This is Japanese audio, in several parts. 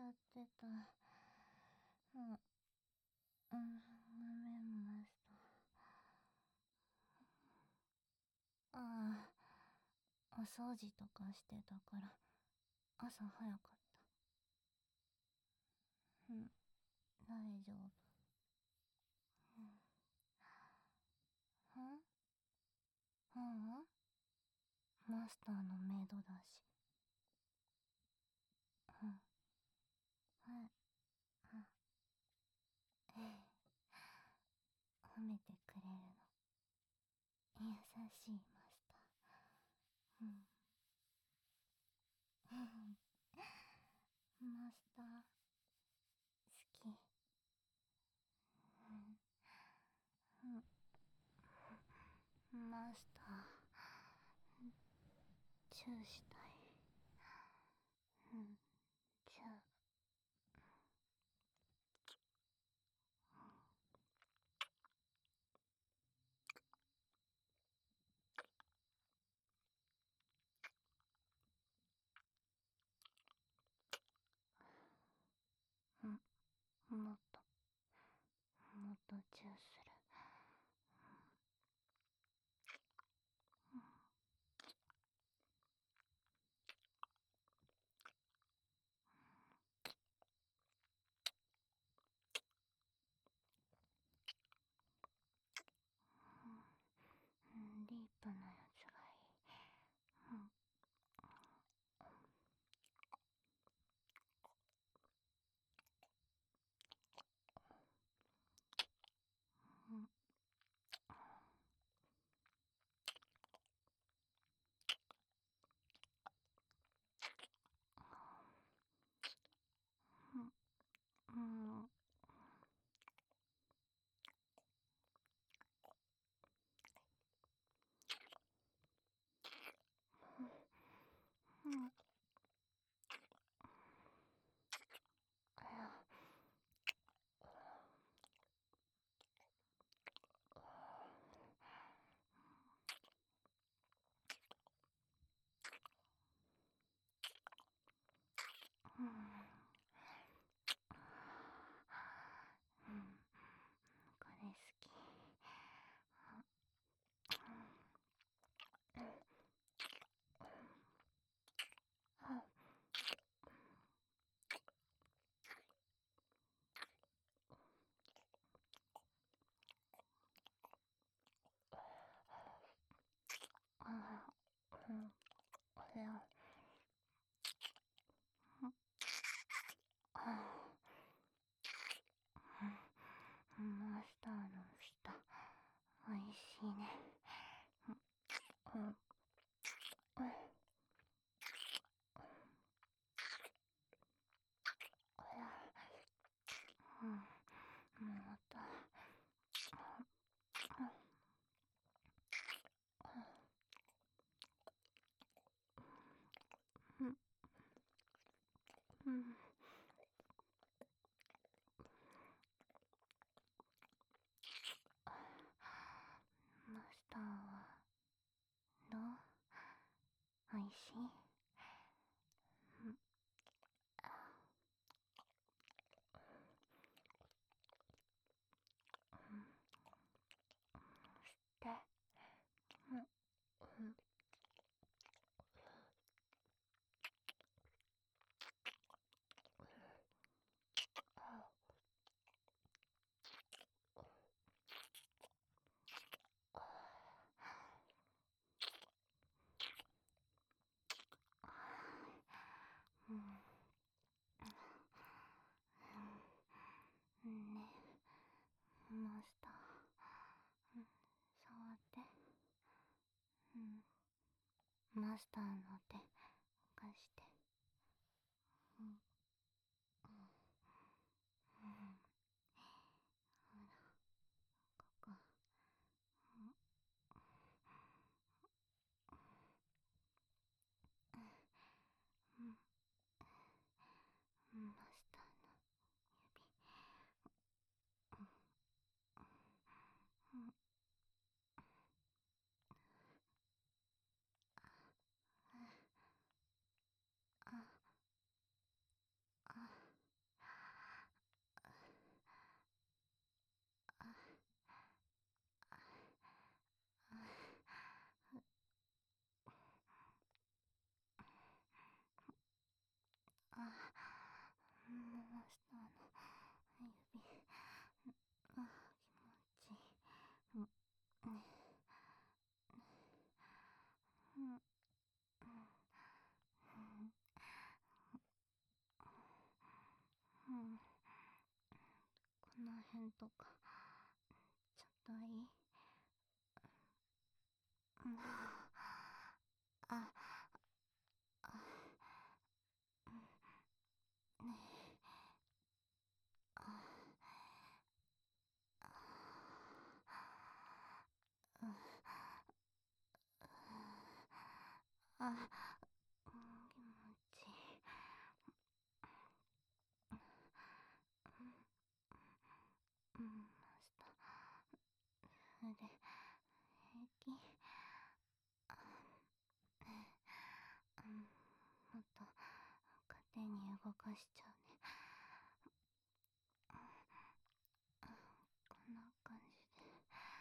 ゃってた。ごめん、マスター。お掃除とかしてたから朝早かった。大丈夫。うん、マスターのメイドだし。はい。褒めてくれるの優しいマスター。マスター好き。マスターチューしたい。チュー。もっともっとチューする。ディープなやつがいい。これ好き。これをマスターの舌おいしいね。またマスターはどう？おいしい？で、ね、マスター、触って。マスターの手貸して。ここ。マスターの指。 辺とかちょっといい？うん。あ、あ、ねあ、うん、あ、気持ちいい。うん、マスター、腕、平気？うん、もっと勝手に動かしちゃうね。こんな感じで、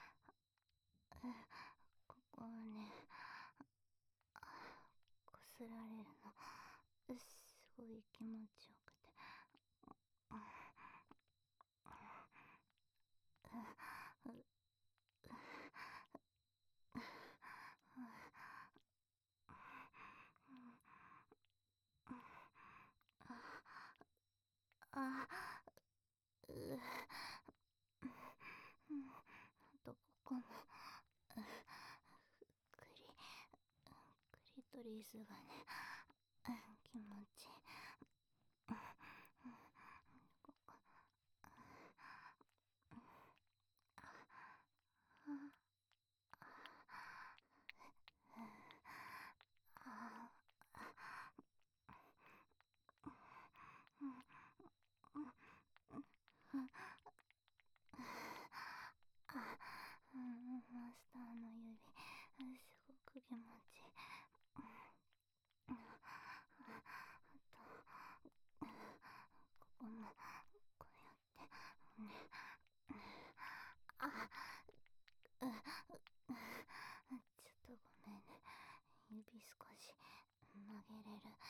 ここはね、こすられるの、すごい気持ちよくて。あ、とここも、クリ、クリトリスがね、気持ちいい。ここ、マスターの指、すごく気持ちいい。あと、ここも、こうやって、ね、あ、ちょっとごめんね。指少し曲げれる？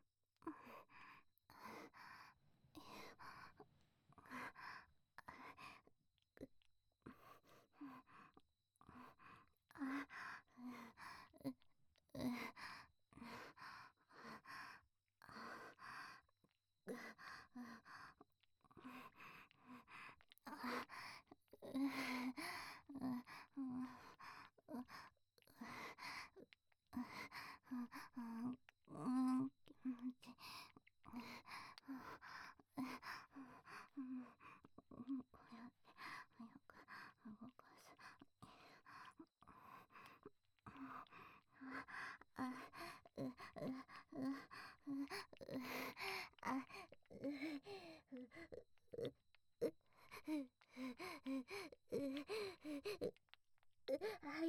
気持ちいい。こうやって早く動かす。あ、はい。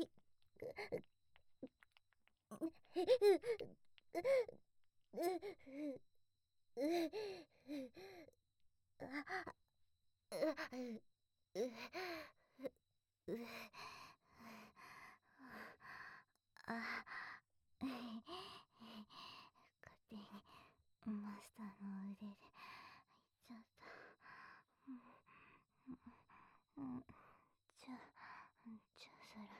勝手にマスターの腕で入っちゃった。うん、チューする。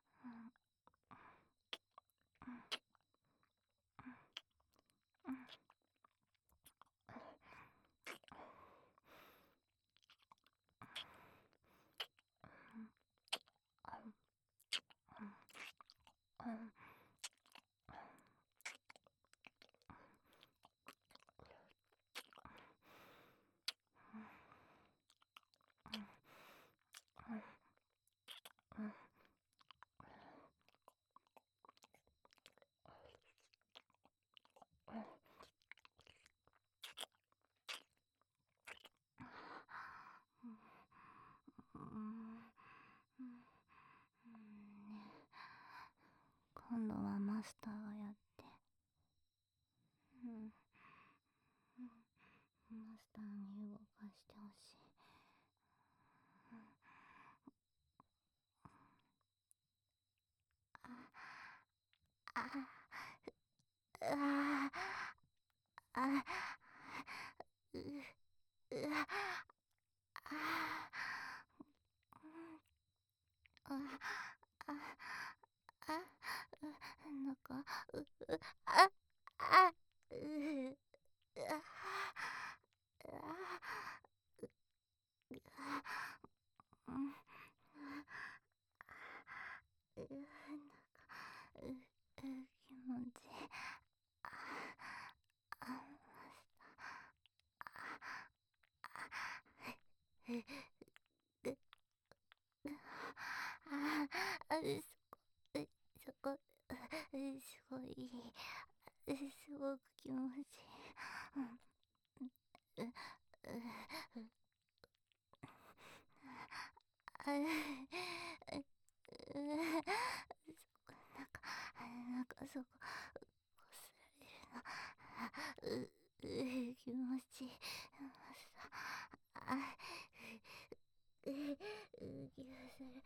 今度はマスターがやって。うん、マスターに動かしてほしい。あ、あ、あ、う、う、あ、あ、あ、なんか、あ、あ、あ、あ、 気持ちいい。あああ、そこ、すごい、すごく気持ちいい。うん、う、う、あ、なんかそこ、こすられるの。気持ちいい。あ、気がする。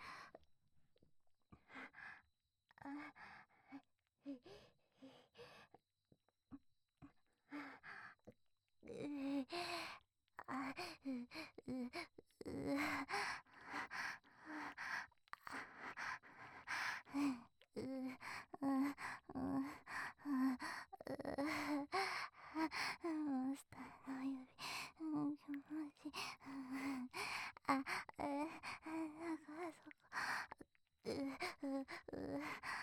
あ、モンスターの指、気持ちいい。あ、なんかそこ、う、う、う、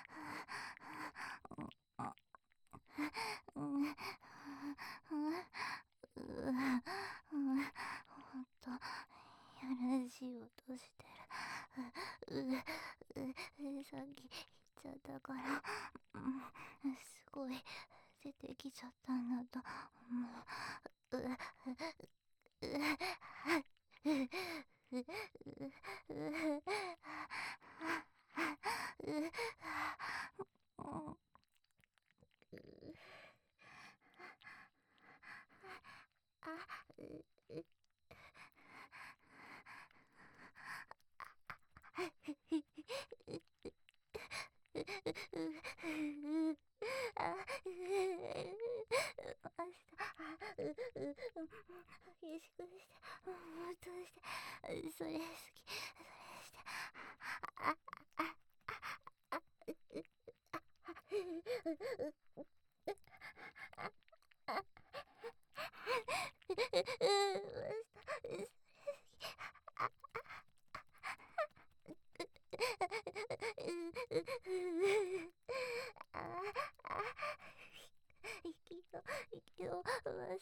うん、ほんと、やらしい音してる。さっき言っちゃったから、すごい出てきちゃったんだと思う。激しくして、もっとして、それ好き、それして、息を回した、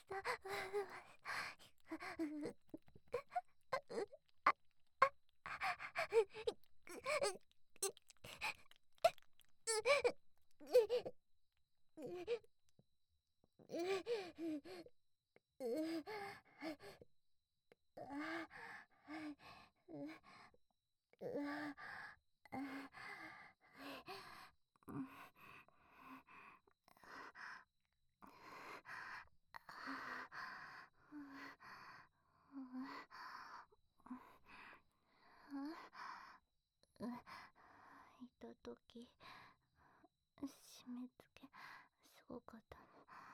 いたとき、締め付け、すごかった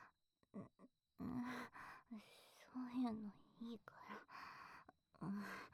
の。そういうのいいから。